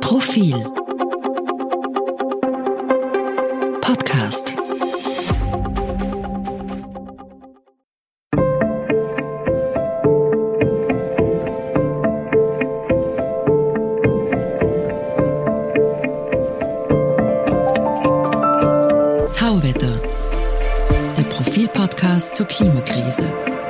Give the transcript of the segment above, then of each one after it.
Profil Podcast. Tauwetter, der Profil-Podcast zur Klimakrise.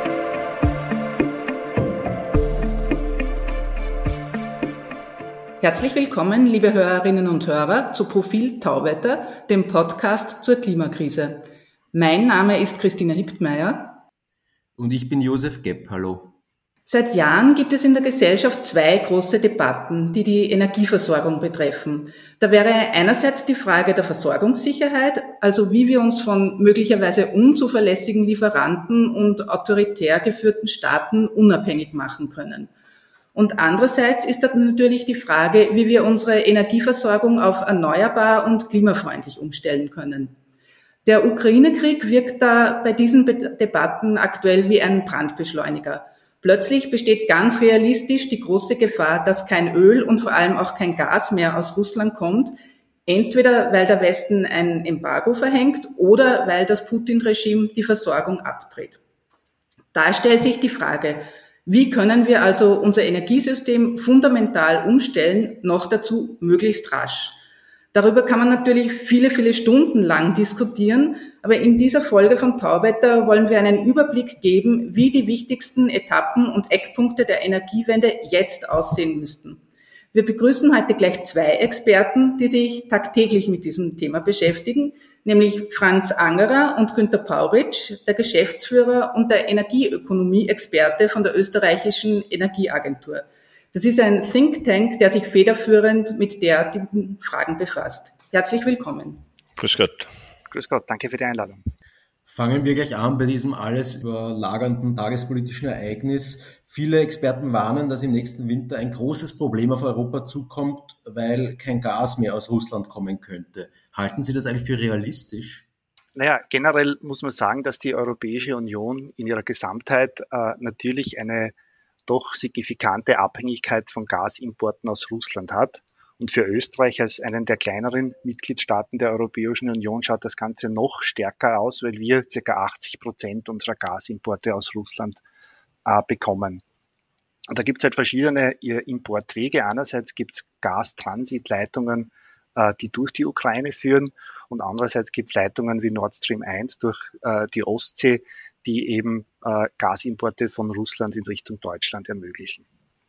Herzlich willkommen, liebe Hörerinnen und Hörer, zu Profil Tauwetter, dem Podcast zur Klimakrise. Mein Name ist Christina Hiptmeier. Und ich bin Josef Gepp. Hallo. Seit Jahren gibt es in der Gesellschaft zwei große Debatten, die die Energieversorgung betreffen. Da wäre einerseits die Frage der Versorgungssicherheit, also wie wir uns von möglicherweise unzuverlässigen Lieferanten und autoritär geführten Staaten unabhängig machen können. Und andererseits ist da natürlich die Frage, wie wir unsere Energieversorgung auf erneuerbar und klimafreundlich umstellen können. Der Ukraine-Krieg wirkt da bei diesen Debatten aktuell wie ein Brandbeschleuniger. Plötzlich besteht ganz realistisch die große Gefahr, dass kein Öl und vor allem auch kein Gas mehr aus Russland kommt, entweder weil der Westen ein Embargo verhängt oder weil das Putin-Regime die Versorgung abdreht. Da stellt sich die Frage, wie können wir also unser Energiesystem fundamental umstellen, noch dazu möglichst rasch? Darüber kann man natürlich viele Stunden lang diskutieren, aber in dieser Folge von Tauwetter wollen wir einen Überblick geben, wie die wichtigsten Etappen und Eckpunkte der Energiewende jetzt aussehen müssten. Wir begrüßen heute gleich zwei Experten, die sich tagtäglich mit diesem Thema beschäftigen, nämlich Franz Angerer und Günter Pauritsch, der Geschäftsführer und der Energieökonomie-Experte von der österreichischen Energieagentur. Das ist ein Think Tank, der sich federführend mit derartigen Fragen befasst. Herzlich willkommen. Grüß Gott. Grüß Gott, danke für die Einladung. Fangen wir gleich an bei diesem alles überlagernden tagespolitischen Ereignis. Viele Experten warnen, dass im nächsten Winter ein großes Problem auf Europa zukommt, weil kein Gas mehr aus Russland kommen könnte. Halten Sie das eigentlich für realistisch? Naja, generell muss man sagen, dass die Europäische Union in ihrer Gesamtheit natürlich eine doch signifikante Abhängigkeit von Gasimporten aus Russland hat. Und für Österreich als einen der kleineren Mitgliedstaaten der Europäischen Union schaut das Ganze noch stärker aus, weil wir ca. 80% unserer Gasimporte aus Russland bekommen. Und da gibt es halt verschiedene Importwege. Einerseits gibt es Gastransitleitungen, die durch die Ukraine führen, und andererseits gibt es Leitungen wie Nord Stream 1 durch die Ostsee, die eben Gasimporte von Russland in Richtung Deutschland ermöglichen.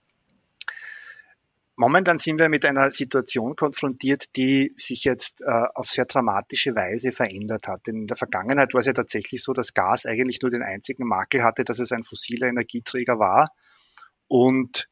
Momentan sind wir mit einer Situation konfrontiert, die sich jetzt auf sehr dramatische Weise verändert hat. Denn in der Vergangenheit war es ja tatsächlich so, dass Gas eigentlich nur den einzigen Makel hatte, dass es ein fossiler Energieträger war und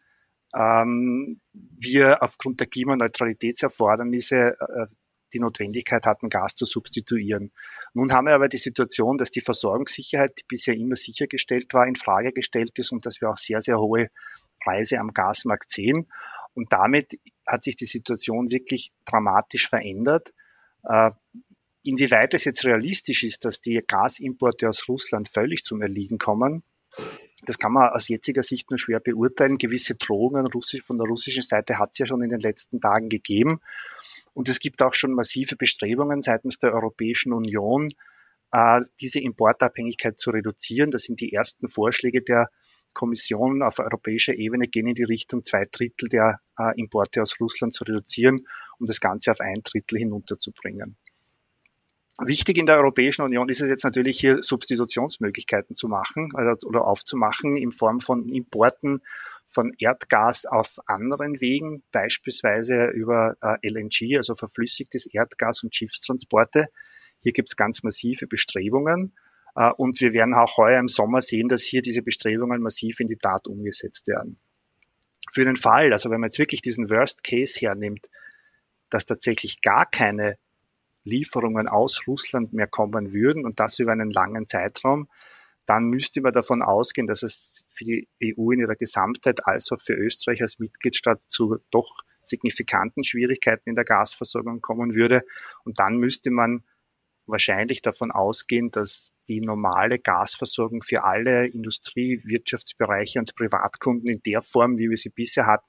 wir aufgrund der Klimaneutralitätserfordernisse die Notwendigkeit hatten, Gas zu substituieren. Nun haben wir aber die Situation, dass die Versorgungssicherheit, die bisher immer sichergestellt war, in Frage gestellt ist und dass wir auch sehr hohe Preise am Gasmarkt sehen. Und damit hat sich die Situation wirklich dramatisch verändert. Inwieweit es jetzt realistisch ist, dass die Gasimporte aus Russland völlig zum Erliegen kommen, das kann man aus jetziger Sicht nur schwer beurteilen. Gewisse Drohungen von der russischen Seite hat es ja schon in den letzten Tagen gegeben. Und es gibt auch schon massive Bestrebungen seitens der Europäischen Union, diese Importabhängigkeit zu reduzieren. Das sind die ersten Vorschläge der Kommission auf europäischer Ebene, gehen in die Richtung, 2/3 der Importe aus Russland zu reduzieren, um das Ganze auf 1/3 hinunterzubringen. Wichtig in der Europäischen Union ist es jetzt natürlich, hier Substitutionsmöglichkeiten zu machen oder aufzumachen in Form von Importen von Erdgas auf anderen Wegen, beispielsweise über LNG, also verflüssigtes Erdgas und Schiffstransporte. Hier gibt es ganz massive Bestrebungen. Und wir werden auch heuer im Sommer sehen, dass hier diese Bestrebungen massiv in die Tat umgesetzt werden. Für den Fall, also wenn man jetzt wirklich diesen Worst Case hernimmt, dass tatsächlich gar keine Lieferungen aus Russland mehr kommen würden und das über einen langen Zeitraum, dann müsste man davon ausgehen, dass es für die EU in ihrer Gesamtheit als auch für Österreich als Mitgliedstaat zu doch signifikanten Schwierigkeiten in der Gasversorgung kommen würde. Und dann müsste man wahrscheinlich davon ausgehen, dass die normale Gasversorgung für alle Industrie-, Wirtschaftsbereiche und Privatkunden in der Form, wie wir sie bisher hatten,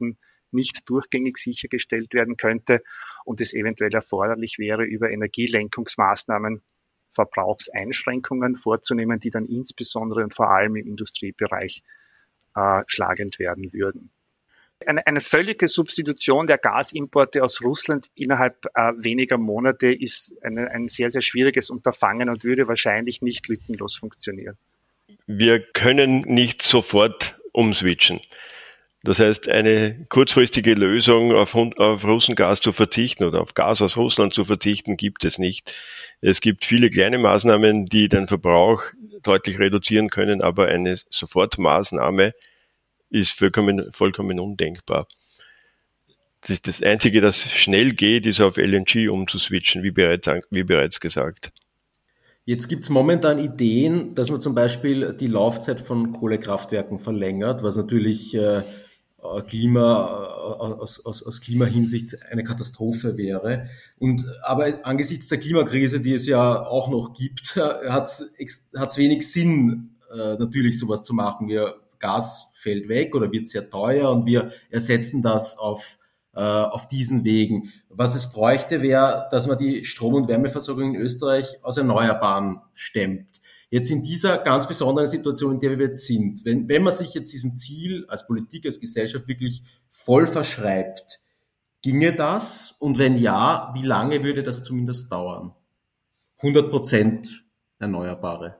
nicht durchgängig sichergestellt werden könnte und es eventuell erforderlich wäre, über Energielenkungsmaßnahmen Verbrauchseinschränkungen vorzunehmen, die dann insbesondere und vor allem im Industriebereich schlagend werden würden. Eine völlige Substitution der Gasimporte aus Russland innerhalb weniger Monate ist ein sehr, sehr schwieriges Unterfangen und würde wahrscheinlich nicht lückenlos funktionieren. Wir können nicht sofort umswitchen. Das heißt, eine kurzfristige Lösung auf Russengas zu verzichten oder auf Gas aus Russland zu verzichten, gibt es nicht. Es gibt viele kleine Maßnahmen, die den Verbrauch deutlich reduzieren können, aber eine Sofortmaßnahme ist vollkommen undenkbar. Das Einzige, das schnell geht, ist auf LNG umzuswitchen, wie bereits gesagt. Jetzt gibt es momentan Ideen, dass man zum Beispiel die Laufzeit von Kohlekraftwerken verlängert, was natürlich aus Klimahinsicht eine Katastrophe wäre. Aber angesichts der Klimakrise, die es ja auch noch gibt, hat's wenig Sinn, natürlich sowas zu machen. Gas fällt weg oder wird sehr teuer und wir ersetzen das auf diesen Wegen. Was es bräuchte, wäre, dass man die Strom- und Wärmeversorgung in Österreich aus Erneuerbaren stemmt. Jetzt in dieser ganz besonderen Situation, in der wir jetzt sind, wenn man sich jetzt diesem Ziel als Politik, als Gesellschaft wirklich voll verschreibt, ginge das? Und wenn ja, wie lange würde das zumindest dauern? 100% Erneuerbare.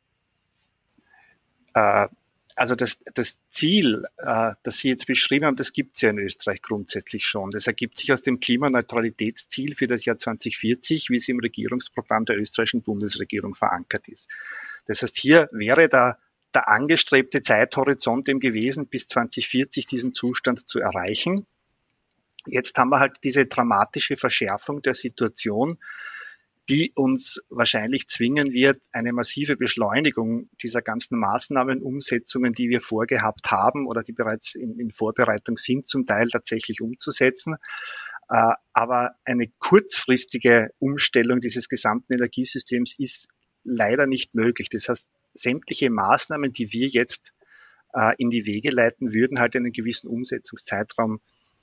Also das Ziel, das Sie jetzt beschrieben haben, das gibt es ja in Österreich grundsätzlich schon. Das ergibt sich aus dem Klimaneutralitätsziel für das Jahr 2040, wie es im Regierungsprogramm der österreichischen Bundesregierung verankert ist. Das heißt, hier wäre der angestrebte Zeithorizont eben gewesen, bis 2040 diesen Zustand zu erreichen. Jetzt haben wir halt diese dramatische Verschärfung der Situation, die uns wahrscheinlich zwingen wird, eine massive Beschleunigung dieser ganzen Maßnahmenumsetzungen, die wir vorgehabt haben oder die bereits in Vorbereitung sind, zum Teil tatsächlich umzusetzen. Aber eine kurzfristige Umstellung dieses gesamten Energiesystems ist leider nicht möglich. Das heißt, sämtliche Maßnahmen, die wir jetzt in die Wege leiten, würden halt einen gewissen Umsetzungszeitraum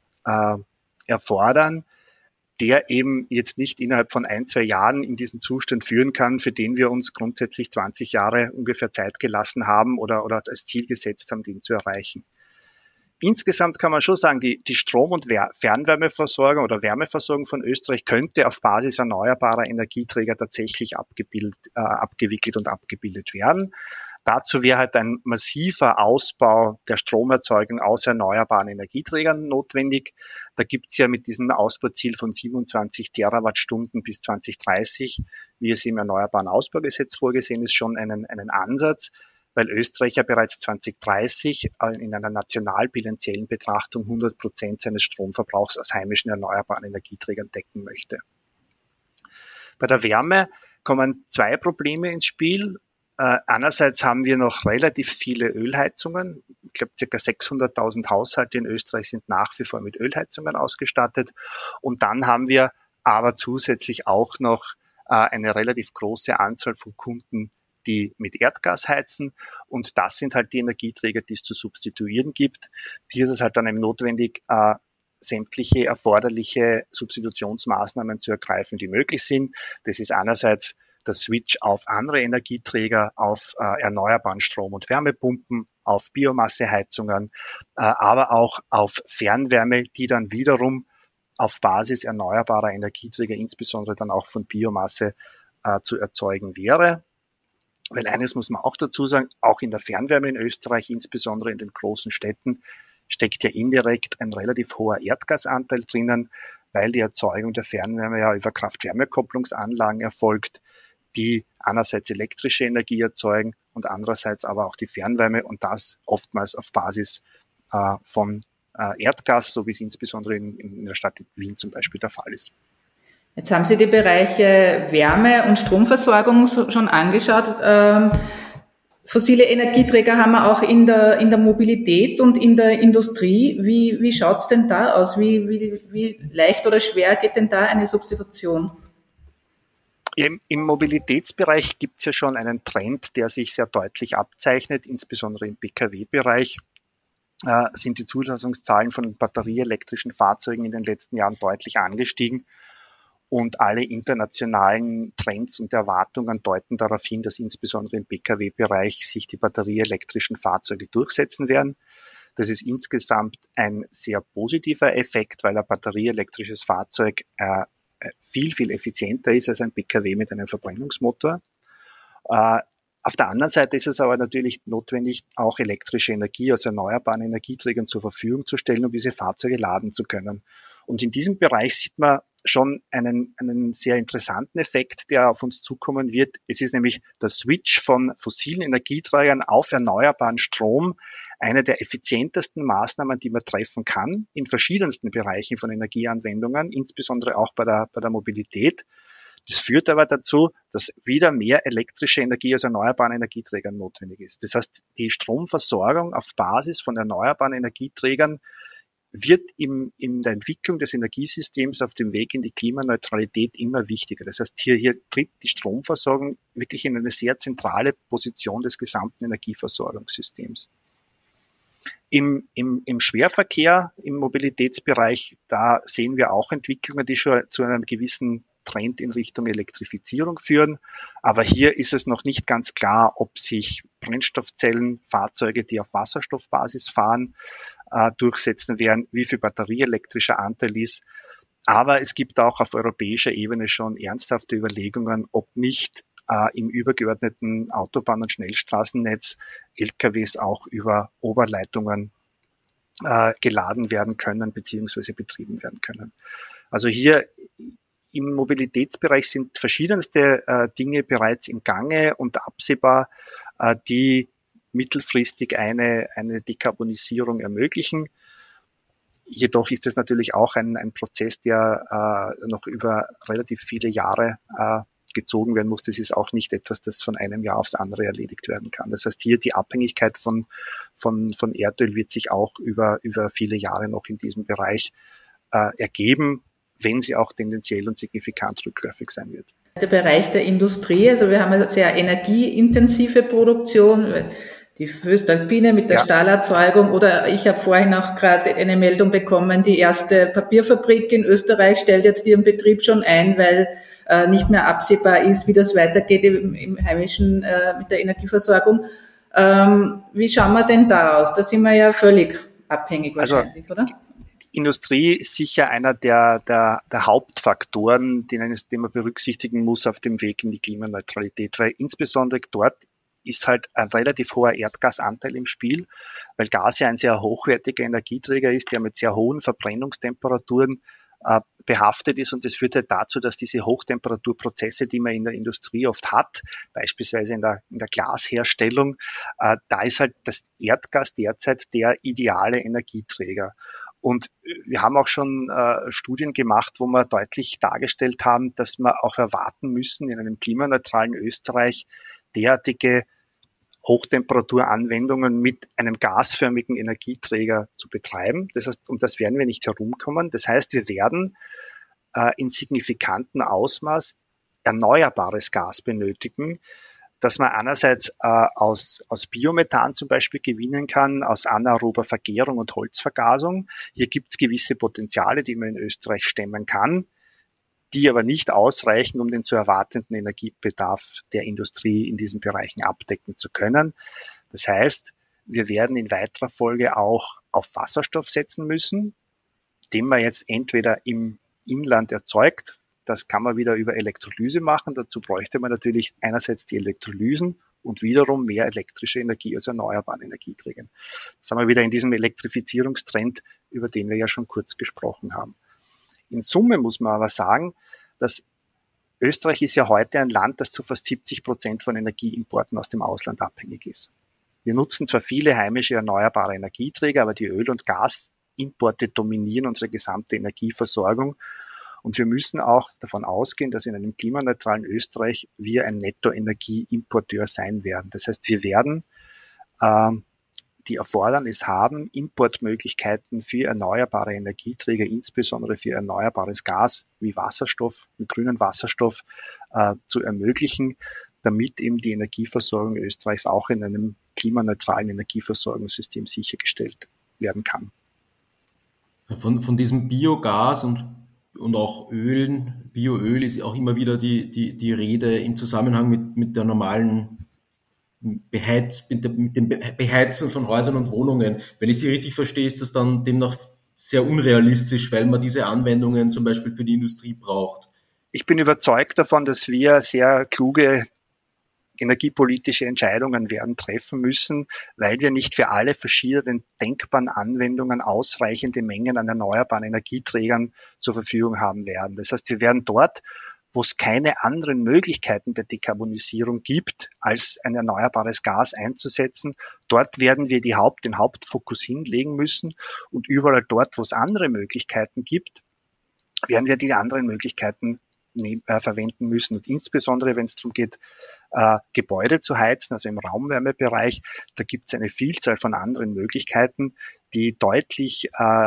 erfordern, der eben jetzt nicht innerhalb von 1-2 Jahren in diesen Zustand führen kann, für den wir uns grundsätzlich 20 Jahre ungefähr Zeit gelassen haben oder als Ziel gesetzt haben, den zu erreichen. Insgesamt kann man schon sagen, die Strom- und Fernwärmeversorgung oder Wärmeversorgung von Österreich könnte auf Basis erneuerbarer Energieträger tatsächlich abgewickelt und abgebildet werden. Dazu wäre halt ein massiver Ausbau der Stromerzeugung aus erneuerbaren Energieträgern notwendig. Da gibt es ja mit diesem Ausbauziel von 27 Terawattstunden bis 2030, wie es im Erneuerbaren Ausbaugesetz vorgesehen ist, schon einen Ansatz, weil Österreich ja bereits 2030 in einer nationalbilanziellen Betrachtung 100% seines Stromverbrauchs aus heimischen erneuerbaren Energieträgern decken möchte. Bei der Wärme kommen 2 Probleme ins Spiel. Einerseits haben wir noch relativ viele Ölheizungen. Ich glaube, ca. 600.000 Haushalte in Österreich sind nach wie vor mit Ölheizungen ausgestattet. Und dann haben wir aber zusätzlich auch noch eine relativ große Anzahl von Kunden, die mit Erdgas heizen. Und das sind halt die Energieträger, die es zu substituieren gibt. Hier ist es halt dann eben notwendig, sämtliche erforderliche Substitutionsmaßnahmen zu ergreifen, die möglich sind. Das ist einerseits der Switch auf andere Energieträger, auf erneuerbaren Strom- und Wärmepumpen, auf Biomasseheizungen, aber auch auf Fernwärme, die dann wiederum auf Basis erneuerbarer Energieträger, insbesondere dann auch von Biomasse, zu erzeugen wäre. Weil eines muss man auch dazu sagen, auch in der Fernwärme in Österreich, insbesondere in den großen Städten, steckt ja indirekt ein relativ hoher Erdgasanteil drinnen, weil die Erzeugung der Fernwärme ja über Kraft-Wärme-Kopplungsanlagen erfolgt, die einerseits elektrische Energie erzeugen und andererseits aber auch die Fernwärme und das oftmals auf Basis von Erdgas, so wie es insbesondere in der Stadt Wien zum Beispiel der Fall ist. Jetzt haben Sie die Bereiche Wärme- und Stromversorgung schon angeschaut. Fossile Energieträger haben wir auch in der Mobilität und in der Industrie. Wie schaut's denn da aus? Wie leicht oder schwer geht denn da eine Substitution? Im Mobilitätsbereich gibt es ja schon einen Trend, der sich sehr deutlich abzeichnet, insbesondere im Pkw-Bereich, sind die Zulassungszahlen von batterieelektrischen Fahrzeugen in den letzten Jahren deutlich angestiegen. Und alle internationalen Trends und Erwartungen deuten darauf hin, dass insbesondere im Pkw-Bereich sich die batterieelektrischen Fahrzeuge durchsetzen werden. Das ist insgesamt ein sehr positiver Effekt, weil ein batterieelektrisches Fahrzeug viel, viel effizienter ist als ein Pkw mit einem Verbrennungsmotor. Auf der anderen Seite ist es aber natürlich notwendig, auch elektrische Energie aus erneuerbaren Energieträgern zur Verfügung zu stellen, um diese Fahrzeuge laden zu können. Und in diesem Bereich sieht man schon einen sehr interessanten Effekt, der auf uns zukommen wird. Es ist nämlich der Switch von fossilen Energieträgern auf erneuerbaren Strom, eine der effizientesten Maßnahmen, die man treffen kann, in verschiedensten Bereichen von Energieanwendungen, insbesondere auch bei der Mobilität. Das führt aber dazu, dass wieder mehr elektrische Energie aus erneuerbaren Energieträgern notwendig ist. Das heißt, die Stromversorgung auf Basis von erneuerbaren Energieträgern wird in der Entwicklung des Energiesystems auf dem Weg in die Klimaneutralität immer wichtiger. Das heißt, hier tritt die Stromversorgung wirklich in eine sehr zentrale Position des gesamten Energieversorgungssystems. Im Schwerverkehr, im Mobilitätsbereich, da sehen wir auch Entwicklungen, die schon zu einem gewissen Trend in Richtung Elektrifizierung führen. Aber hier ist es noch nicht ganz klar, ob sich Brennstoffzellenfahrzeuge, die auf Wasserstoffbasis fahren, durchsetzen werden, wie viel batterieelektrischer Anteil ist. Aber es gibt auch auf europäischer Ebene schon ernsthafte Überlegungen, ob nicht im übergeordneten Autobahn- und Schnellstraßennetz LKWs auch über Oberleitungen geladen werden können bzw. betrieben werden können. Also hier im Mobilitätsbereich sind verschiedenste Dinge bereits im Gange und absehbar, die mittelfristig eine Dekarbonisierung ermöglichen. Jedoch ist es natürlich auch ein Prozess, der noch über relativ viele Jahre gezogen werden muss. Das ist auch nicht etwas, das von einem Jahr aufs andere erledigt werden kann. Das heißt, hier die Abhängigkeit von Erdöl wird sich auch über viele Jahre noch in diesem Bereich ergeben, wenn sie auch tendenziell und signifikant rückläufig sein wird. Der Bereich der Industrie, also wir haben eine sehr energieintensive Produktion, die Voestalpine mit der Stahlerzeugung, oder ich habe vorhin auch gerade eine Meldung bekommen, die erste Papierfabrik in Österreich stellt jetzt ihren Betrieb schon ein, weil nicht mehr absehbar ist, wie das weitergeht im Heimischen mit der Energieversorgung. Wie schauen wir denn da aus? Da sind wir ja völlig abhängig wahrscheinlich, oder? Industrie ist sicher einer der Hauptfaktoren, den man berücksichtigen muss auf dem Weg in die Klimaneutralität, weil insbesondere dort ist halt ein relativ hoher Erdgasanteil im Spiel, weil Gas ja ein sehr hochwertiger Energieträger ist, der mit sehr hohen Verbrennungstemperaturen behaftet ist, und das führt halt dazu, dass diese Hochtemperaturprozesse, die man in der Industrie oft hat, beispielsweise in der Glasherstellung, da ist halt das Erdgas derzeit der ideale Energieträger. Und wir haben auch schon Studien gemacht, wo wir deutlich dargestellt haben, dass wir auch erwarten müssen, in einem klimaneutralen Österreich derartige Hochtemperaturanwendungen mit einem gasförmigen Energieträger zu betreiben. Das heißt, um das werden wir nicht herumkommen. Das heißt, wir werden in signifikantem Ausmaß erneuerbares Gas benötigen, dass man einerseits aus Biomethan zum Beispiel gewinnen kann, aus anaerober Vergärung und Holzvergasung. Hier gibt es gewisse Potenziale, die man in Österreich stemmen kann, die aber nicht ausreichen, um den zu erwartenden Energiebedarf der Industrie in diesen Bereichen abdecken zu können. Das heißt, wir werden in weiterer Folge auch auf Wasserstoff setzen müssen, den man jetzt entweder im Inland erzeugt. Das kann man wieder über Elektrolyse machen. Dazu bräuchte man natürlich einerseits die Elektrolysen und wiederum mehr elektrische Energie aus erneuerbaren Energieträgern. Das haben wir wieder in diesem Elektrifizierungstrend, über den wir ja schon kurz gesprochen haben. In Summe muss man aber sagen, dass Österreich ist ja heute ein Land, das zu fast 70% von Energieimporten aus dem Ausland abhängig ist. Wir nutzen zwar viele heimische erneuerbare Energieträger, aber die Öl- und Gasimporte dominieren unsere gesamte Energieversorgung. Und wir müssen auch davon ausgehen, dass in einem klimaneutralen Österreich wir ein Nettoenergieimporteur sein werden. Das heißt, wir werden die Erfordernis haben, Importmöglichkeiten für erneuerbare Energieträger, insbesondere für erneuerbares Gas wie Wasserstoff, den grünen Wasserstoff, zu ermöglichen, damit eben die Energieversorgung Österreichs auch in einem klimaneutralen Energieversorgungssystem sichergestellt werden kann. Von diesem Biogas und auch Ölen, Bioöl ist auch immer wieder die Rede im Zusammenhang mit der normalen mit dem Beheizen von Häusern und Wohnungen. Wenn ich Sie richtig verstehe, ist das dann demnach sehr unrealistisch, weil man diese Anwendungen zum Beispiel für die Industrie braucht. Ich bin überzeugt davon, dass wir sehr kluge energiepolitische Entscheidungen werden treffen müssen, weil wir nicht für alle verschiedenen denkbaren Anwendungen ausreichende Mengen an erneuerbaren Energieträgern zur Verfügung haben werden. Das heißt, wir werden dort, wo es keine anderen Möglichkeiten der Dekarbonisierung gibt, als ein erneuerbares Gas einzusetzen, dort werden wir den Hauptfokus hinlegen müssen, und überall dort, wo es andere Möglichkeiten gibt, werden wir die anderen Möglichkeiten verwenden müssen. Und insbesondere, wenn es darum geht, Gebäude zu heizen, also im Raumwärmebereich, da gibt es eine Vielzahl von anderen Möglichkeiten, die deutlich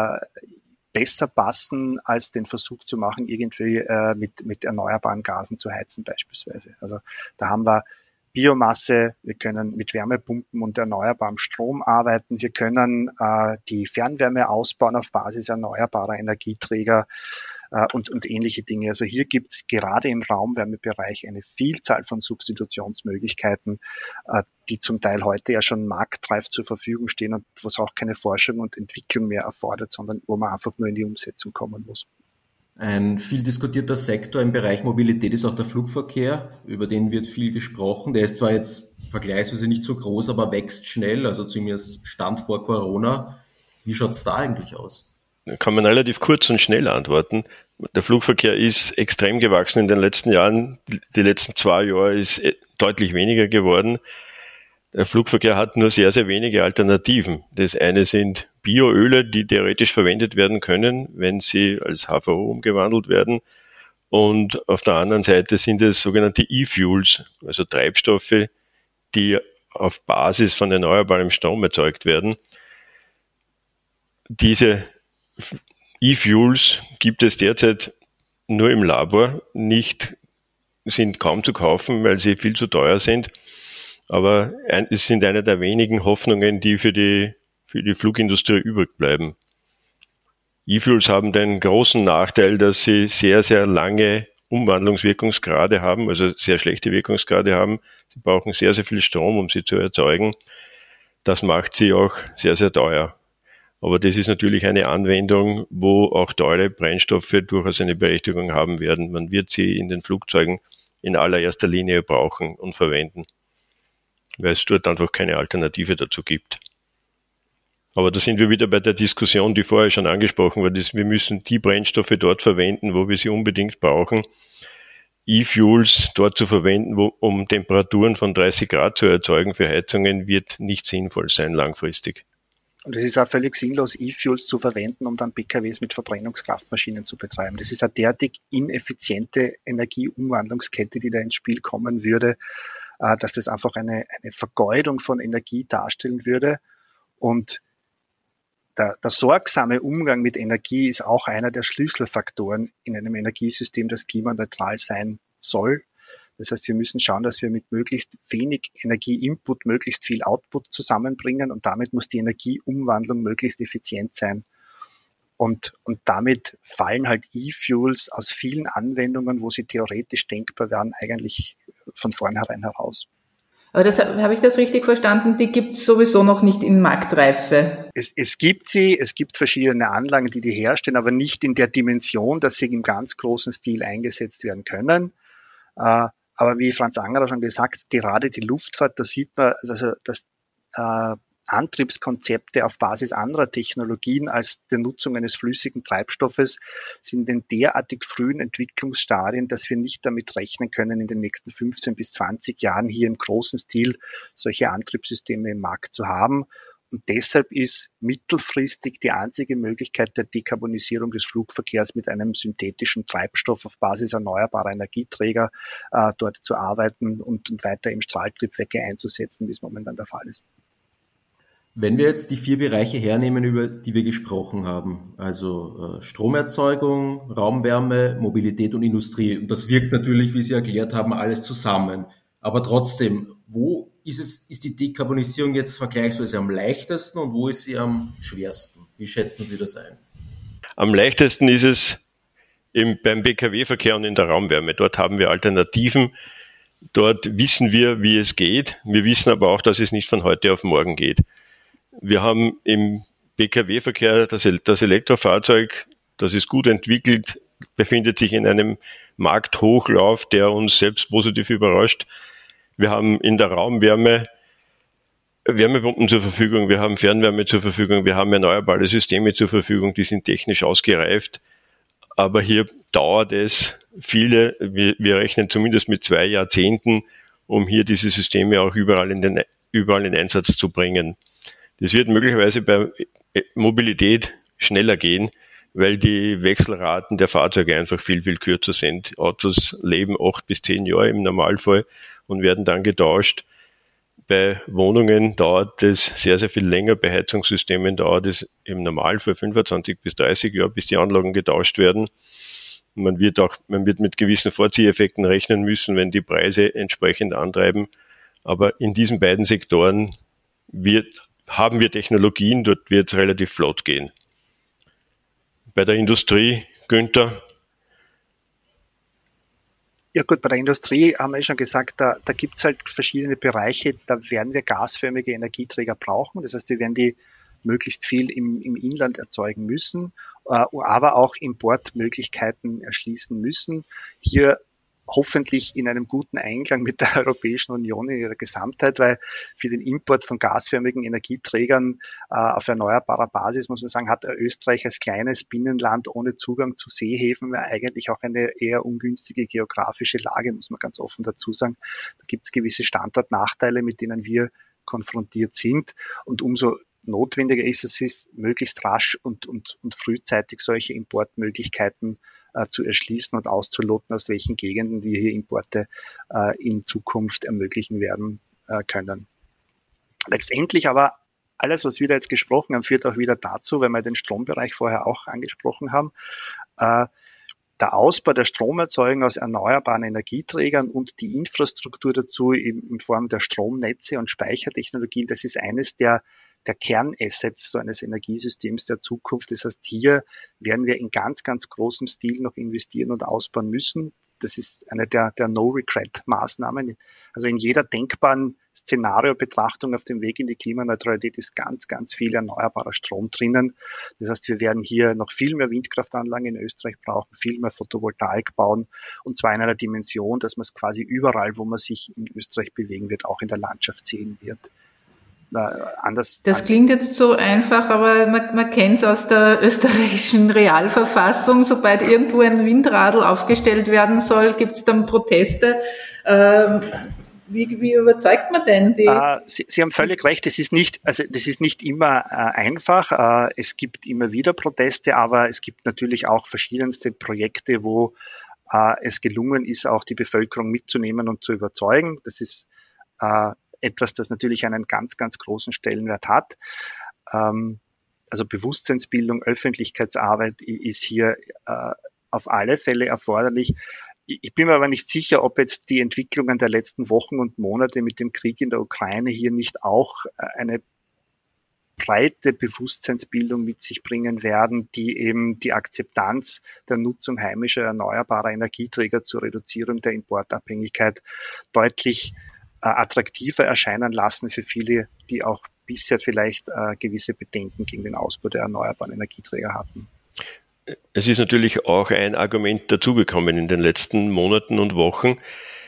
besser passen, als den Versuch zu machen, irgendwie mit erneuerbaren Gasen zu heizen beispielsweise. Also da haben wir Biomasse, wir können mit Wärmepumpen und erneuerbarem Strom arbeiten, wir können die Fernwärme ausbauen auf Basis erneuerbarer Energieträger und ähnliche Dinge. Also hier gibt es gerade im Raumwärmebereich eine Vielzahl von Substitutionsmöglichkeiten, die zum Teil heute ja schon marktreif zur Verfügung stehen und wo es auch keine Forschung und Entwicklung mehr erfordert, sondern wo man einfach nur in die Umsetzung kommen muss. Ein viel diskutierter Sektor im Bereich Mobilität ist auch der Flugverkehr. Über den wird viel gesprochen. Der ist zwar jetzt vergleichsweise nicht so groß, aber wächst schnell, also zumindest Stand vor Corona. Wie schaut es da eigentlich aus? Da kann man relativ kurz und schnell antworten. Der Flugverkehr ist extrem gewachsen in den letzten Jahren. Die letzten 2 Jahre ist deutlich weniger geworden. Der Flugverkehr hat nur sehr, sehr wenige Alternativen. Das eine sind Bioöle, die theoretisch verwendet werden können, wenn sie als HVO umgewandelt werden. Und auf der anderen Seite sind es sogenannte E-Fuels, also Treibstoffe, die auf Basis von erneuerbarem Strom erzeugt werden. Diese E-Fuels gibt es derzeit nur im Labor, sind kaum zu kaufen, weil sie viel zu teuer sind. Aber es sind eine der wenigen Hoffnungen, die für die Flugindustrie übrig bleiben. E-Fuels haben den großen Nachteil, dass sie sehr, sehr lange Umwandlungswirkungsgrade haben, also sehr schlechte Wirkungsgrade haben. Sie brauchen sehr, sehr viel Strom, um sie zu erzeugen. Das macht sie auch sehr, sehr teuer. Aber das ist natürlich eine Anwendung, wo auch teure Brennstoffe durchaus eine Berechtigung haben werden. Man wird sie in den Flugzeugen in allererster Linie brauchen und verwenden, weil es dort einfach keine Alternative dazu gibt. Aber da sind wir wieder bei der Diskussion, die vorher schon angesprochen wurde. Wir müssen die Brennstoffe dort verwenden, wo wir sie unbedingt brauchen. E-Fuels dort zu verwenden, um Temperaturen von 30 Grad zu erzeugen für Heizungen, wird nicht sinnvoll sein langfristig. Und es ist auch völlig sinnlos, E-Fuels zu verwenden, um dann PKWs mit Verbrennungskraftmaschinen zu betreiben. Das ist eine derartig ineffiziente Energieumwandlungskette, die da ins Spiel kommen würde, dass das einfach eine Vergeudung von Energie darstellen würde. Und der sorgsame Umgang mit Energie ist auch einer der Schlüsselfaktoren in einem Energiesystem, das klimaneutral sein soll. Das heißt, wir müssen schauen, dass wir mit möglichst wenig Energieinput möglichst viel Output zusammenbringen, und damit muss die Energieumwandlung möglichst effizient sein. Und damit fallen halt E-Fuels aus vielen Anwendungen, wo sie theoretisch denkbar wären, eigentlich von vornherein heraus. Aber habe ich das richtig verstanden? Die gibt es sowieso noch nicht in Marktreife. Es gibt verschiedene Anlagen, die herstellen, aber nicht in der Dimension, dass sie im ganz großen Stil eingesetzt werden können. Aber wie Franz Angerer schon gesagt, gerade die Luftfahrt, da sieht man, also dass Antriebskonzepte auf Basis anderer Technologien als der Nutzung eines flüssigen Treibstoffes sind in derartig frühen Entwicklungsstadien, dass wir nicht damit rechnen können, in den nächsten 15 bis 20 Jahren hier im großen Stil solche Antriebssysteme im Markt zu haben. Und deshalb ist mittelfristig die einzige Möglichkeit der Dekarbonisierung des Flugverkehrs mit einem synthetischen Treibstoff auf Basis erneuerbarer Energieträger dort zu arbeiten und weiter im Strahltriebwerke einzusetzen, wie es momentan der Fall ist. Wenn wir jetzt die 4 Bereiche hernehmen, über die wir gesprochen haben, also Stromerzeugung, Raumwärme, Mobilität und Industrie, und das wirkt natürlich, wie Sie erklärt haben, alles zusammen. Aber trotzdem, wo ist die Dekarbonisierung jetzt vergleichsweise am leichtesten und wo ist sie am schwersten? Wie schätzen Sie das ein? Am leichtesten ist es beim Pkw-Verkehr und in der Raumwärme. Dort haben wir Alternativen. Dort wissen wir, wie es geht. Wir wissen aber auch, dass es nicht von heute auf morgen geht. Wir haben im Pkw-Verkehr das Elektrofahrzeug, das ist gut entwickelt, befindet sich in einem Markthochlauf, der uns selbst positiv überrascht. Wir haben in der Raumwärme Wärmepumpen zur Verfügung, wir haben Fernwärme zur Verfügung, wir haben erneuerbare Systeme zur Verfügung, die sind technisch ausgereift. Aber hier dauert es wir rechnen zumindest mit 2 Jahrzehnten, um hier diese Systeme auch überall in Einsatz zu bringen. Das wird möglicherweise bei Mobilität schneller gehen, weil die Wechselraten der Fahrzeuge einfach viel, viel kürzer sind. Autos leben 8 bis 10 Jahre im Normalfall und werden dann getauscht. Bei Wohnungen dauert es sehr, sehr viel länger. Bei Heizungssystemen dauert es im Normalfall 25 bis 30 Jahre, bis die Anlagen getauscht werden. Man wird mit gewissen Vorzieheffekten rechnen müssen, wenn die Preise entsprechend antreiben. Aber in diesen beiden Sektoren haben wir Technologien, dort wird es relativ flott gehen. Bei der Industrie, Günther? Ja gut, bei der Industrie haben wir schon gesagt, da gibt es halt verschiedene Bereiche, da werden wir gasförmige Energieträger brauchen. Das heißt, wir werden die möglichst viel im Inland erzeugen müssen, aber auch Importmöglichkeiten erschließen müssen. Hier hoffentlich in einem guten Einklang mit der Europäischen Union in ihrer Gesamtheit, weil für den Import von gasförmigen Energieträgern auf erneuerbarer Basis, muss man sagen, hat Österreich als kleines Binnenland ohne Zugang zu Seehäfen eigentlich auch eine eher ungünstige geografische Lage, muss man ganz offen dazu sagen. Da gibt es gewisse Standortnachteile, mit denen wir konfrontiert sind, und umso notwendiger ist es, möglichst rasch und frühzeitig solche Importmöglichkeiten zu erschließen und auszuloten, aus welchen Gegenden wir hier Importe in Zukunft ermöglichen werden können. Letztendlich aber alles, was wir da jetzt gesprochen haben, führt auch wieder dazu, weil wir den Strombereich vorher auch angesprochen haben, der Ausbau der Stromerzeugung aus erneuerbaren Energieträgern und die Infrastruktur dazu in Form der Stromnetze und Speichertechnologien, das ist eines der Kernassets so eines Energiesystems der Zukunft. Das heißt, hier werden wir in ganz, ganz großem Stil noch investieren und ausbauen müssen. Das ist eine der No-Regret-Maßnahmen. Also in jeder denkbaren Szenariobetrachtung auf dem Weg in die Klimaneutralität ist ganz, ganz viel erneuerbarer Strom drinnen. Das heißt, wir werden hier noch viel mehr Windkraftanlagen in Österreich brauchen, viel mehr Photovoltaik bauen, und zwar in einer Dimension, dass man es quasi überall, wo man sich in Österreich bewegen wird, auch in der Landschaft sehen wird. Das klingt jetzt so einfach, aber man kennt es aus der österreichischen Realverfassung. Sobald irgendwo ein Windradl aufgestellt werden soll, gibt es dann Proteste. Wie überzeugt man denn die? Sie haben völlig recht. Das ist nicht immer einfach. Es gibt immer wieder Proteste, aber es gibt natürlich auch verschiedenste Projekte, wo es gelungen ist, auch die Bevölkerung mitzunehmen und zu überzeugen. Das ist etwas, das natürlich einen ganz, ganz großen Stellenwert hat. Also Bewusstseinsbildung, Öffentlichkeitsarbeit ist hier auf alle Fälle erforderlich. Ich bin mir aber nicht sicher, ob jetzt die Entwicklungen der letzten Wochen und Monate mit dem Krieg in der Ukraine hier nicht auch eine breite Bewusstseinsbildung mit sich bringen werden, die eben die Akzeptanz der Nutzung heimischer erneuerbarer Energieträger zur Reduzierung der Importabhängigkeit deutlich attraktiver erscheinen lassen für viele, die auch bisher vielleicht gewisse Bedenken gegen den Ausbau der erneuerbaren Energieträger hatten. Es ist natürlich auch ein Argument dazugekommen in den letzten Monaten und Wochen.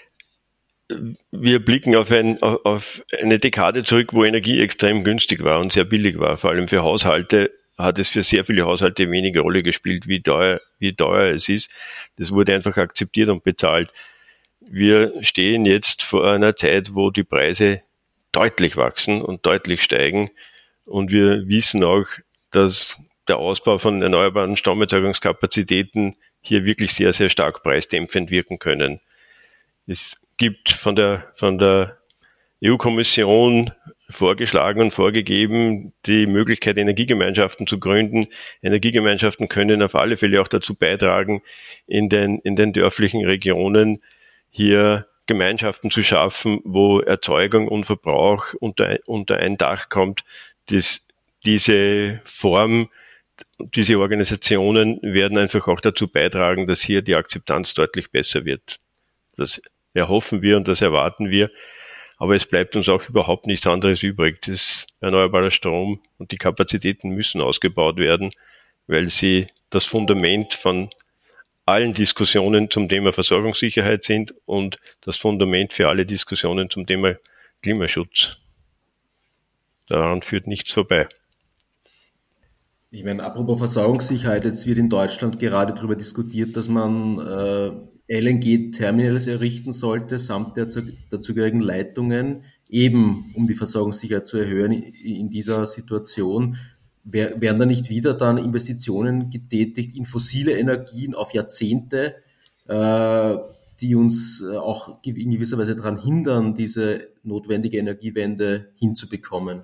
Wir blicken auf eine Dekade zurück, wo Energie extrem günstig war und sehr billig war. Vor allem für Haushalte hat es für sehr viele Haushalte weniger Rolle gespielt, wie teuer es ist. Das wurde einfach akzeptiert und bezahlt. Wir stehen jetzt vor einer Zeit, wo die Preise deutlich wachsen und deutlich steigen. Und wir wissen auch, dass der Ausbau von erneuerbaren Stromerzeugungskapazitäten hier wirklich sehr, sehr stark preisdämpfend wirken können. Es gibt von der EU-Kommission vorgeschlagen und vorgegeben, die Möglichkeit, Energiegemeinschaften zu gründen. Energiegemeinschaften können auf alle Fälle auch dazu beitragen, in den dörflichen Regionen hier Gemeinschaften zu schaffen, wo Erzeugung und Verbrauch unter ein Dach kommt. Diese Form, diese Organisationen werden einfach auch dazu beitragen, dass hier die Akzeptanz deutlich besser wird. Das erhoffen wir und das erwarten wir. Aber es bleibt uns auch überhaupt nichts anderes übrig. Das erneuerbarer Strom und die Kapazitäten müssen ausgebaut werden, weil sie das Fundament von allen Diskussionen zum Thema Versorgungssicherheit sind und das Fundament für alle Diskussionen zum Thema Klimaschutz. Daran führt nichts vorbei. Ich meine, apropos Versorgungssicherheit, jetzt wird in Deutschland gerade darüber diskutiert, dass man LNG-Terminals errichten sollte, samt der dazugehörigen Leitungen, eben um die Versorgungssicherheit zu erhöhen in dieser Situation. Werden da nicht wieder dann Investitionen getätigt in fossile Energien auf Jahrzehnte, die uns auch in gewisser Weise daran hindern, diese notwendige Energiewende hinzubekommen?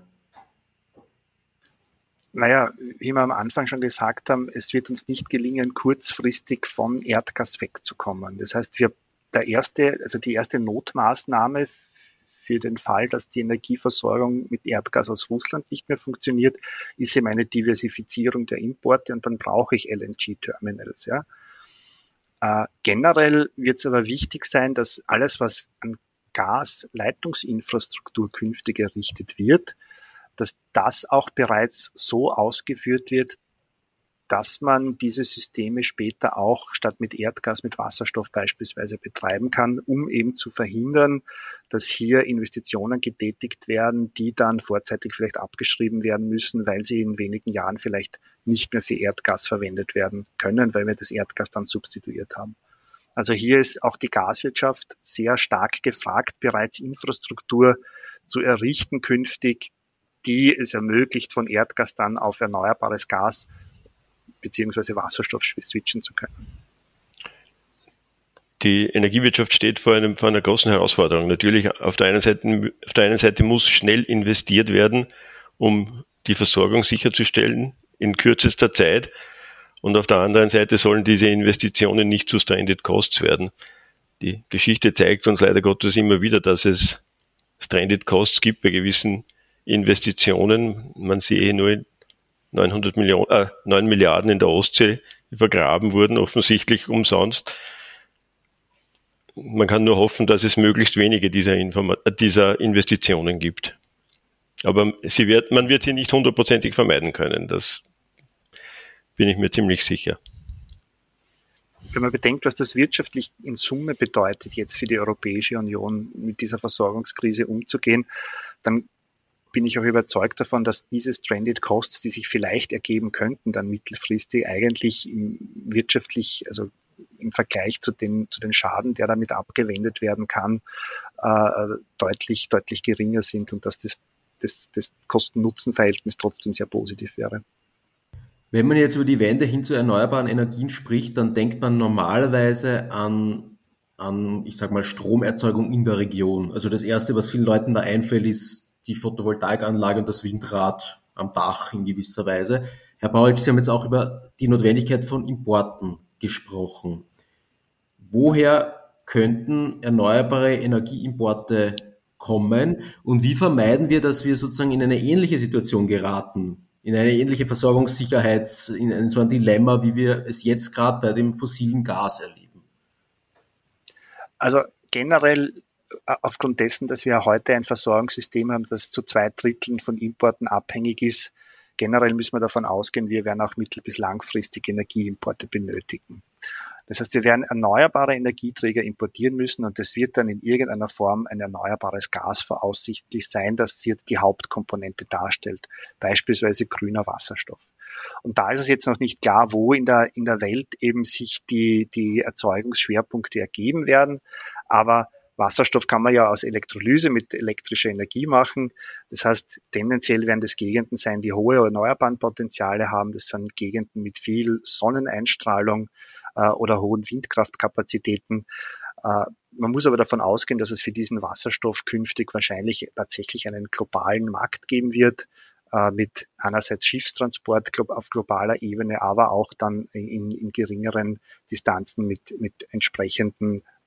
Naja, wie wir am Anfang schon gesagt haben, es wird uns nicht gelingen, kurzfristig von Erdgas wegzukommen. Das heißt, die erste Notmaßnahme für den Fall, dass die Energieversorgung mit Erdgas aus Russland nicht mehr funktioniert, ist eben eine Diversifizierung der Importe und dann brauche ich LNG-Terminals. Ja. Generell wird es aber wichtig sein, dass alles, was an Gasleitungsinfrastruktur künftig errichtet wird, dass das auch bereits so ausgeführt wird, dass man diese Systeme später auch statt mit Erdgas mit Wasserstoff beispielsweise betreiben kann, um eben zu verhindern, dass hier Investitionen getätigt werden, die dann vorzeitig vielleicht abgeschrieben werden müssen, weil sie in wenigen Jahren vielleicht nicht mehr für Erdgas verwendet werden können, weil wir das Erdgas dann substituiert haben. Also hier ist auch die Gaswirtschaft sehr stark gefragt, bereits Infrastruktur zu errichten künftig, die es ermöglicht, von Erdgas dann auf erneuerbares Gas beziehungsweise Wasserstoff switchen zu können. Die Energiewirtschaft steht vor einer großen Herausforderung. Natürlich, auf der einen Seite muss schnell investiert werden, um die Versorgung sicherzustellen in kürzester Zeit. Und auf der anderen Seite sollen diese Investitionen nicht zu Stranded Costs werden. Die Geschichte zeigt uns leider Gottes immer wieder, dass es Stranded Costs gibt bei gewissen Investitionen. Man sehe nur 9 Milliarden in der Ostsee, die vergraben wurden, offensichtlich umsonst. Man kann nur hoffen, dass es möglichst wenige dieser Investitionen gibt. Aber man wird sie nicht hundertprozentig vermeiden können. Das bin ich mir ziemlich sicher. Wenn man bedenkt, was das wirtschaftlich in Summe bedeutet, jetzt für die Europäische Union mit dieser Versorgungskrise umzugehen, dann bin ich auch überzeugt davon, dass diese Stranded Costs, die sich vielleicht ergeben könnten, dann mittelfristig eigentlich wirtschaftlich, also im Vergleich zu den Schaden, der damit abgewendet werden kann, deutlich geringer sind und dass das Kosten-Nutzen-Verhältnis trotzdem sehr positiv wäre. Wenn man jetzt über die Wende hin zu erneuerbaren Energien spricht, dann denkt man normalerweise an, ich sag mal, Stromerzeugung in der Region. Also das Erste, was vielen Leuten da einfällt, ist die Photovoltaikanlage und das Windrad am Dach in gewisser Weise. Herr Bauritsch, Sie haben jetzt auch über die Notwendigkeit von Importen gesprochen. Woher könnten erneuerbare Energieimporte kommen und wie vermeiden wir, dass wir sozusagen in eine ähnliche Situation geraten, in eine ähnliche Versorgungssicherheit, in so ein Dilemma, wie wir es jetzt gerade bei dem fossilen Gas erleben? Also generell aufgrund dessen, dass wir heute ein Versorgungssystem haben, das zu 2/3 von Importen abhängig ist, generell müssen wir davon ausgehen, wir werden auch mittel- bis langfristig Energieimporte benötigen. Das heißt, wir werden erneuerbare Energieträger importieren müssen und es wird dann in irgendeiner Form ein erneuerbares Gas voraussichtlich sein, das hier die Hauptkomponente darstellt, beispielsweise grüner Wasserstoff. Und da ist es jetzt noch nicht klar, wo in der Welt eben sich die Erzeugungsschwerpunkte ergeben werden, aber Wasserstoff kann man ja aus Elektrolyse mit elektrischer Energie machen. Das heißt, tendenziell werden das Gegenden sein, die hohe erneuerbaren Potenziale haben. Das sind Gegenden mit viel Sonneneinstrahlung oder hohen Windkraftkapazitäten. Man muss aber davon ausgehen, dass es für diesen Wasserstoff künftig wahrscheinlich tatsächlich einen globalen Markt geben wird, mit einerseits Schiffstransport auf globaler Ebene, aber auch dann in geringeren Distanzen mit entsprechenden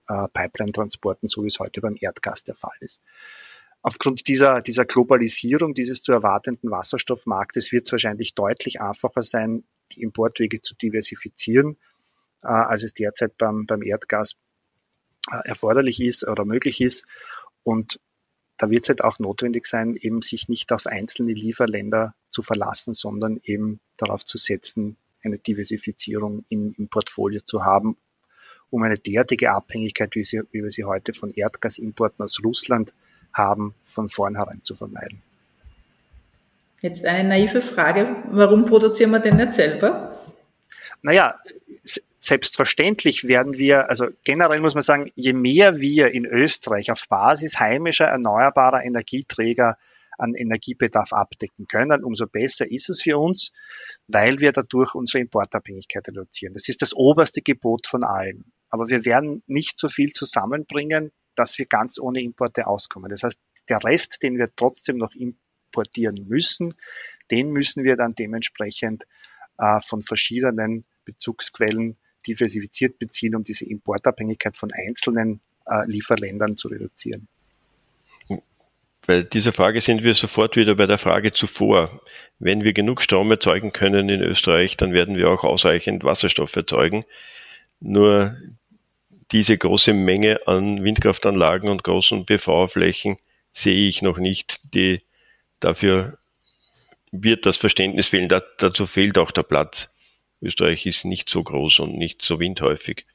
Pipeline-Transporten, so wie es heute beim Erdgas der Fall ist. Aufgrund dieser Globalisierung dieses zu erwartenden Wasserstoffmarktes wird es wahrscheinlich deutlich einfacher sein, die Importwege zu diversifizieren, als es derzeit beim Erdgas erforderlich ist oder möglich ist. Und da wird es halt auch notwendig sein, eben sich nicht auf einzelne Lieferländer zu verlassen, sondern eben darauf zu setzen, eine Diversifizierung im Portfolio zu haben, um eine derartige Abhängigkeit, wie wir sie heute von Erdgasimporten aus Russland haben, von vornherein zu vermeiden. Jetzt eine naive Frage, warum produzieren wir denn nicht selber? Naja, selbstverständlich werden wir, also generell muss man sagen, je mehr wir in Österreich auf Basis heimischer erneuerbarer Energieträger an Energiebedarf abdecken können, umso besser ist es für uns, weil wir dadurch unsere Importabhängigkeit reduzieren. Das ist das oberste Gebot von allen. Aber wir werden nicht so viel zusammenbringen, dass wir ganz ohne Importe auskommen. Das heißt, der Rest, den wir trotzdem noch importieren müssen, den müssen wir dann dementsprechend von verschiedenen Bezugsquellen diversifiziert beziehen, um diese Importabhängigkeit von einzelnen Lieferländern zu reduzieren. Bei dieser Frage sind wir sofort wieder bei der Frage zuvor. Wenn wir genug Strom erzeugen können in Österreich, dann werden wir auch ausreichend Wasserstoff erzeugen. Nur diese große Menge an Windkraftanlagen und großen PV-Flächen sehe ich noch nicht. Dafür wird das Verständnis fehlen. Dazu fehlt auch der Platz. Österreich ist nicht so groß und nicht so windhäufig.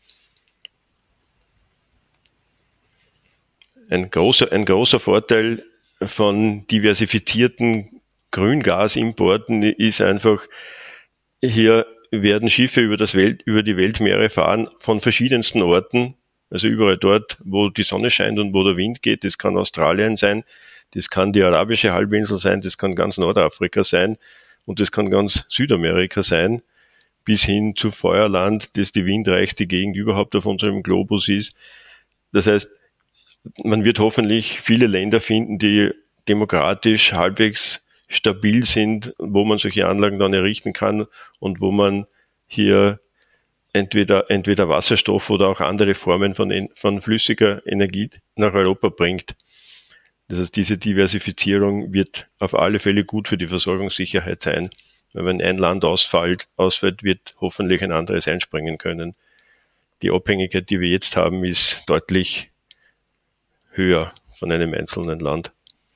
Ein großer Vorteil von diversifizierten Grüngasimporten ist einfach, hier werden Schiffe über die Weltmeere fahren von verschiedensten Orten, also überall dort, wo die Sonne scheint und wo der Wind geht. Das kann Australien sein, das kann die arabische Halbinsel sein, das kann ganz Nordafrika sein und das kann ganz Südamerika sein, bis hin zu Feuerland, das die windreichste Gegend überhaupt auf unserem Globus ist. Das heißt, man wird hoffentlich viele Länder finden, die demokratisch halbwegs stabil sind, wo man solche Anlagen dann errichten kann und wo man hier entweder Wasserstoff oder auch andere Formen von flüssiger Energie nach Europa bringt. Das heißt, diese Diversifizierung wird auf alle Fälle gut für die Versorgungssicherheit sein. Weil wenn ein Land ausfällt, wird hoffentlich ein anderes einspringen können. Die Abhängigkeit, die wir jetzt haben, ist deutlich höher von einem einzelnen Land.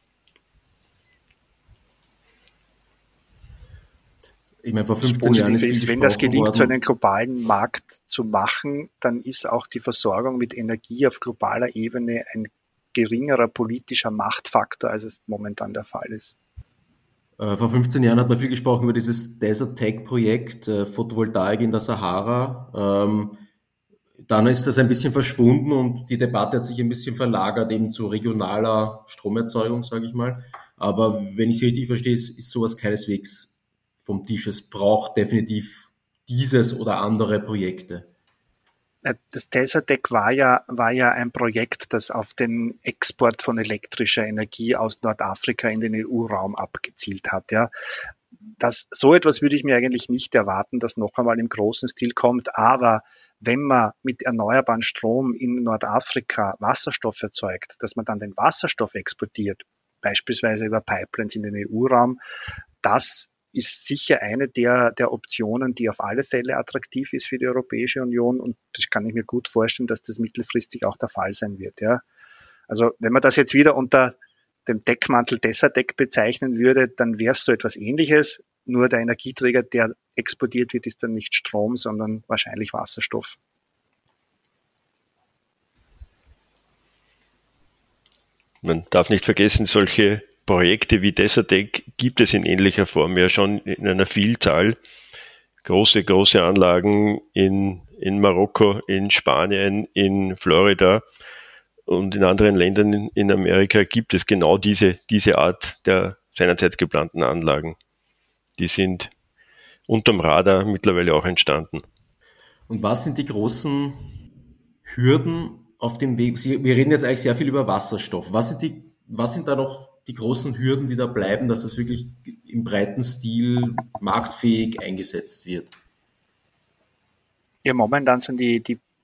Ich meine, vor 15 Jahren ist viel gesprochen worden. Wenn das gelingt, so einen globalen Markt zu machen, dann ist auch die Versorgung mit Energie auf globaler Ebene ein geringerer politischer Machtfaktor, als es momentan der Fall ist. Vor 15 Jahren hat man viel gesprochen über dieses Desert-Tech-Projekt, Photovoltaik in der Sahara. Dann ist das ein bisschen verschwunden und die Debatte hat sich ein bisschen verlagert eben zu regionaler Stromerzeugung, sage ich mal. Aber wenn ich es richtig verstehe, ist sowas keineswegs vom Tisch. Es braucht definitiv dieses oder andere Projekte. Das Desertec war ja ein Projekt, das auf den Export von elektrischer Energie aus Nordafrika in den EU-Raum abgezielt hat. Ja. So etwas würde ich mir eigentlich nicht erwarten, dass noch einmal im großen Stil kommt. Aber wenn man mit erneuerbaren Strom in Nordafrika Wasserstoff erzeugt, dass man dann den Wasserstoff exportiert, beispielsweise über Pipelines in den EU-Raum, das ist sicher eine der Optionen, die auf alle Fälle attraktiv ist für die Europäische Union, und das kann ich mir gut vorstellen, dass das mittelfristig auch der Fall sein wird. Ja. Also wenn man das jetzt wieder unter dem Deckmantel Desertec bezeichnen würde, dann wäre es so etwas Ähnliches, nur der Energieträger, der exportiert wird, ist dann nicht Strom, sondern wahrscheinlich Wasserstoff. Man darf nicht vergessen, solche Projekte wie Desertec gibt es in ähnlicher Form ja schon in einer Vielzahl. Große Anlagen in Marokko, in Spanien, in Florida und in anderen Ländern in Amerika gibt es genau diese Art der seinerzeit geplanten Anlagen. Die sind unterm Radar mittlerweile auch entstanden. Und was sind die großen Hürden auf dem Weg? Wir reden jetzt eigentlich sehr viel über Wasserstoff. Was sind da noch die großen Hürden, die da bleiben, dass das wirklich im breiten Stil marktfähig eingesetzt wird? Ja, momentan sind die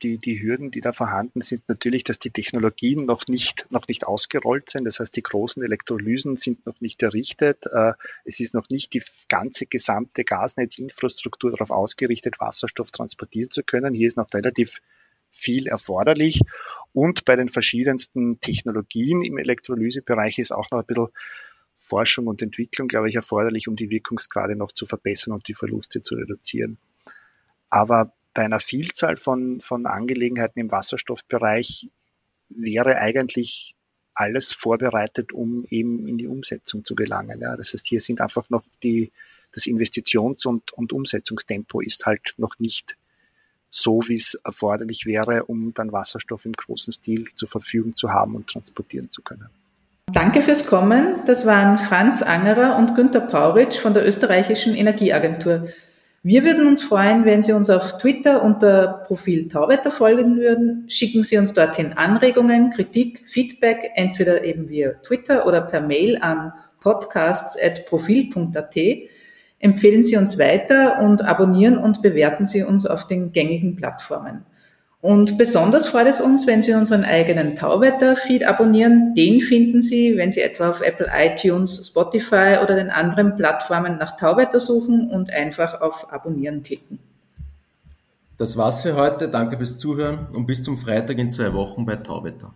die Hürden, die da vorhanden sind, natürlich, dass die Technologien noch nicht ausgerollt sind. Das heißt, die großen Elektrolysen sind noch nicht errichtet. Es ist noch nicht die ganze gesamte Gasnetzinfrastruktur darauf ausgerichtet, Wasserstoff transportieren zu können. Hier ist noch relativ viel erforderlich. Und bei den verschiedensten Technologien im Elektrolysebereich ist auch noch ein bisschen Forschung und Entwicklung, glaube ich, erforderlich, um die Wirkungsgrade noch zu verbessern und die Verluste zu reduzieren. Aber bei einer Vielzahl von Angelegenheiten im Wasserstoffbereich wäre eigentlich alles vorbereitet, um eben in die Umsetzung zu gelangen. Ja, das heißt, hier sind einfach noch das Investitions- und Umsetzungstempo ist halt noch nicht so, wie es erforderlich wäre, um dann Wasserstoff im großen Stil zur Verfügung zu haben und transportieren zu können. Danke fürs Kommen. Das waren Franz Angerer und Günther Pauritsch von der Österreichischen Energieagentur. Wir würden uns freuen, wenn Sie uns auf Twitter unter Profil Tauwetter folgen würden. Schicken Sie uns dorthin Anregungen, Kritik, Feedback, entweder eben via Twitter oder per Mail an podcasts@profil.at. Empfehlen Sie uns weiter und abonnieren und bewerten Sie uns auf den gängigen Plattformen. Und besonders freut es uns, wenn Sie unseren eigenen Tauwetter-Feed abonnieren. Den finden Sie, wenn Sie etwa auf Apple iTunes, Spotify oder den anderen Plattformen nach Tauwetter suchen und einfach auf Abonnieren klicken. Das war's für heute. Danke fürs Zuhören und bis zum Freitag in 2 Wochen bei Tauwetter.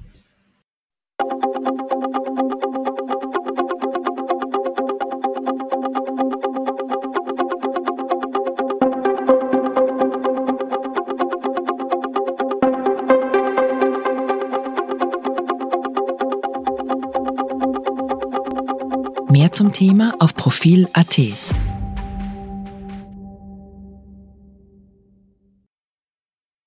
Mehr zum Thema auf Profil.at.